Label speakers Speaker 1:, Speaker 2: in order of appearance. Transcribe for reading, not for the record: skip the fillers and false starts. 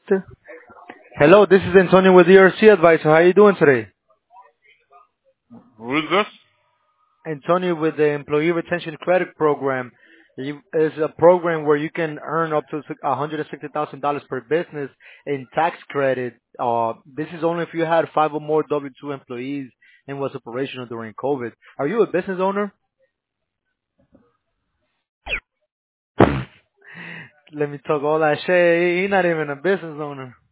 Speaker 1: Hello, this is Antonio with ERC Advisor. How are you doing today?
Speaker 2: Who is this?
Speaker 1: Antonio with the Employee Retention Credit Program. It's a program where you can earn up to $160,000 per business in tax credit. This is only if you had five or more W-2 employees and was operational during COVID. Are you a business owner? Let me talk all that shit. He's not even a business owner.